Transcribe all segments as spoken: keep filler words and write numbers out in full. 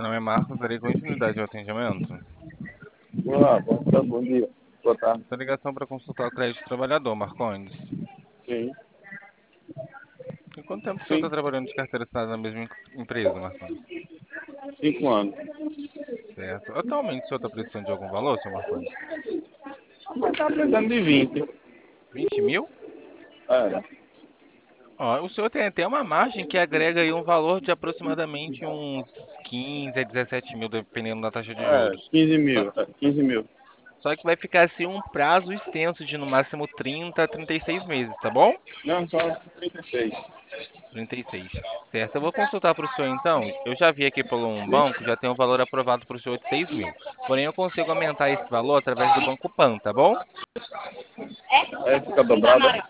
Meu nome é Marcos, darei continuidade ao atendimento. Olá, bom, tá, bom dia. Boa tarde. Essa ligação para consultar o crédito do trabalhador, Marcondes. Sim, Em quanto tempo o senhor está sim, trabalhando de carteira assinada na mesma em- empresa, Marcondes? cinco anos. Certo. Atualmente o senhor está precisando de algum valor, senhor Marcondes? Mas tá precisando de vinte. Vinte mil? É, Ó, o senhor tem até uma margem que agrega aí um valor de aproximadamente uns quinze a dezessete mil, dependendo da taxa de é, juros. quinze Só, mil, é, quinze mil. só que vai ficar assim um prazo extenso de no máximo trinta a trinta e seis meses, tá bom? Não, só trinta e seis. trinta e seis. Certo, eu vou consultar para o senhor então. Eu já vi aqui pelo um banco, já tem um valor aprovado para o senhor de seis mil. Porém, eu consigo aumentar esse valor através do Banco Pan, tá bom? É, fica dobrada.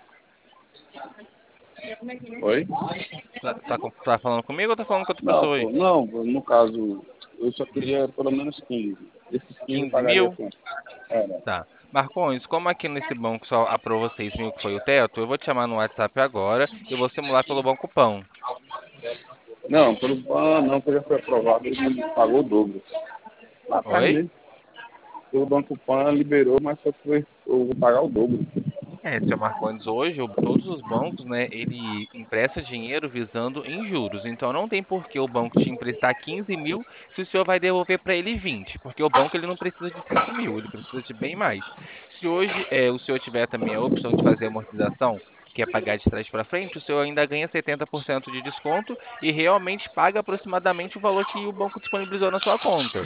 Oi? Tá, tá, com- tá falando comigo ou tá falando com outra Não, pessoa pô, aí? não, pô, no caso, eu só queria pelo menos quinze. Esses quinze eu quinze pagaria mil? com. É, né? Tá. Marcões, como aqui nesse banco só aprovou seis mil, que foi o teto, eu vou te chamar no WhatsApp agora e vou simular pelo Banco Pan. Não, pelo ban, não, porque já foi aprovado, ele me pagou o dobro. Lá atrás Oi? mesmo. O Banco Pan liberou, mas só foi, eu vou pagar o dobro. É, seu Marcondes, hoje o- todos os bancos, né, ele empresta dinheiro visando em juros. Então não tem por que o banco te emprestar quinze mil se o senhor vai devolver para ele vinte, porque o banco ele não precisa de cinco mil, ele precisa de bem mais. Se hoje é, o senhor tiver também a opção de fazer amortização, que é pagar de trás para frente, o senhor ainda ganha setenta por cento de desconto e realmente paga aproximadamente o valor que o banco disponibilizou na sua conta.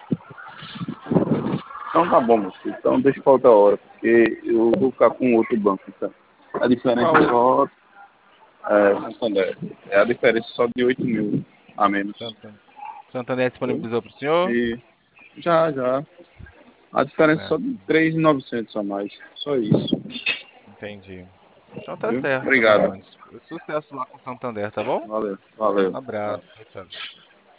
Então tá bom, meu filho. Então deixa pra outra hora, porque eu vou ficar com outro banco. Então. A diferença é Qual? só. É, Santander. É a diferença só de oito mil a menos. Santan- Santander Viu? disponibilizou para o senhor? E já, já. A diferença é só de Certo, três mil e novecentos a mais. Só isso. entendi. Então tá Viu? certo, seu Obrigado. Marcondes. Sucesso lá com o Santander, tá bom? Valeu, valeu. Abraço. Tchau, tchau.